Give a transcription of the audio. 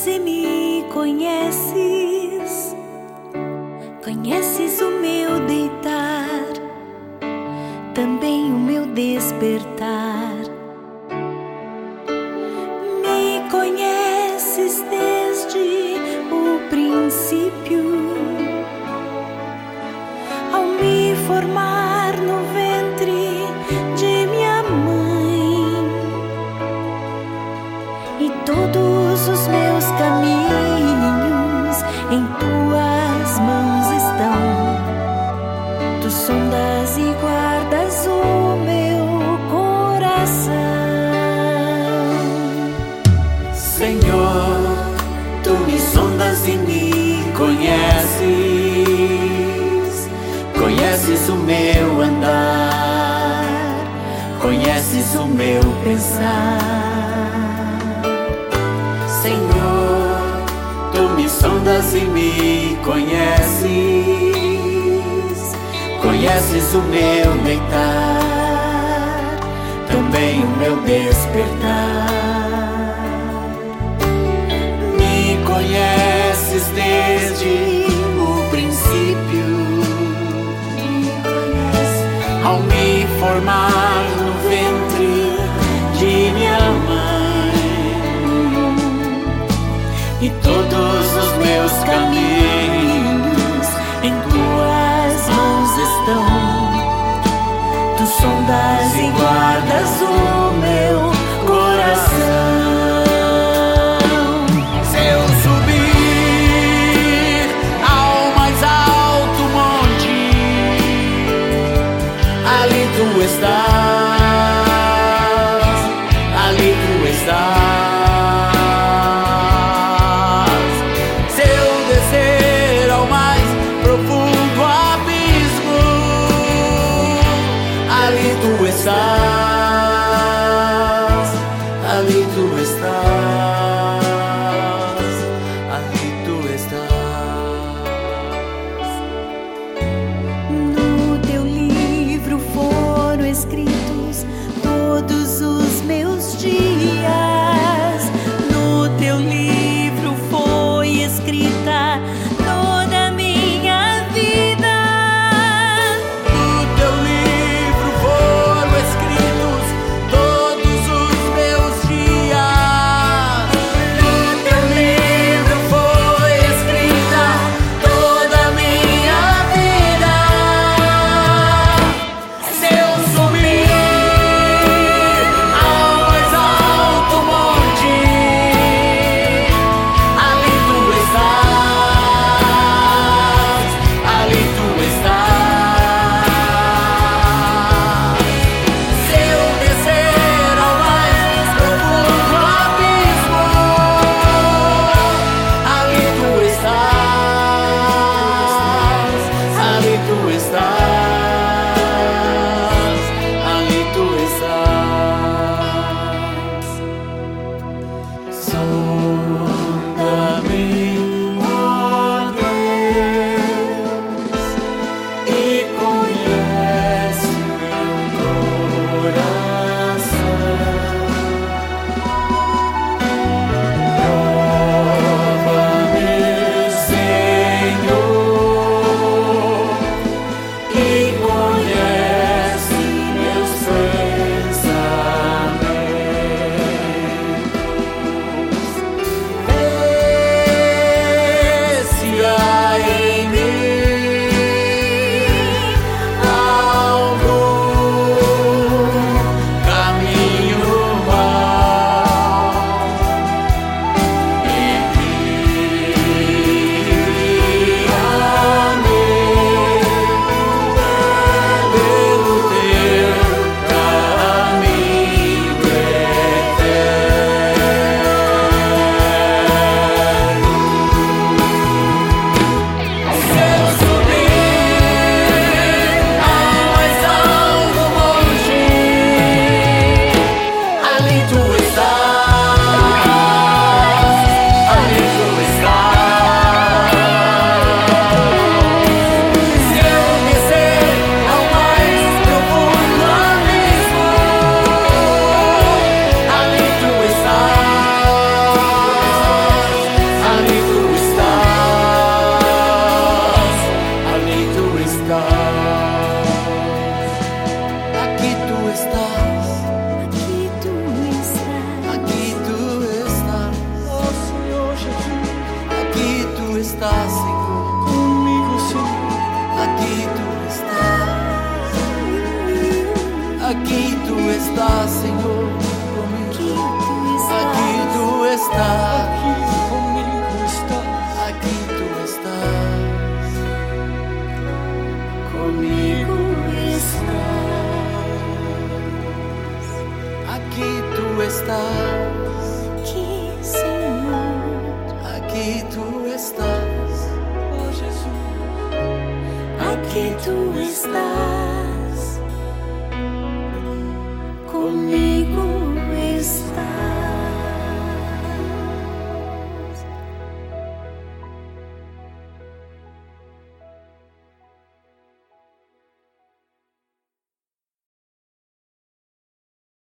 Você me conheces, conheces o meu deitar, também o meu despertar. Me conheces desde o princípio, ao me formar no ventre de minha mãe, e todos os meus caminhos em tuas mãos estão. Tu sondas e guardas o meu coração. Senhor, tu me sondas e me conheces. Conheces o meu andar, conheces o meu pensar. Senhor, tu me sondas e me conheces. Conheces o meu deitar, também o meu despertar. Me conheces desde o princípio, ao me formar no ventre de minha mãe, e todos os meus caminhos em tuas mãos estão. Tu sondas e guardas o meu coração. Se eu subir ao mais alto monte, ali tu estás, ali tu estás. Se eu descer ao mais profundo abismo, ali tu estás, ali tu estás, ali tu estás. No teu livro foram escritos todos os meus dias. No teu livro foi escrita toda a minha vida. No teu livro foram escritos todos os meus dias. estás, Senhor, comigo. Aqui tu estás. Aqui comigo estás. Aqui tu estás. Comigo estás. Aqui tu estás. Aqui, Senhor. Aqui tu estás. Oh, Jesus. Aqui tu estás. Comigo estás.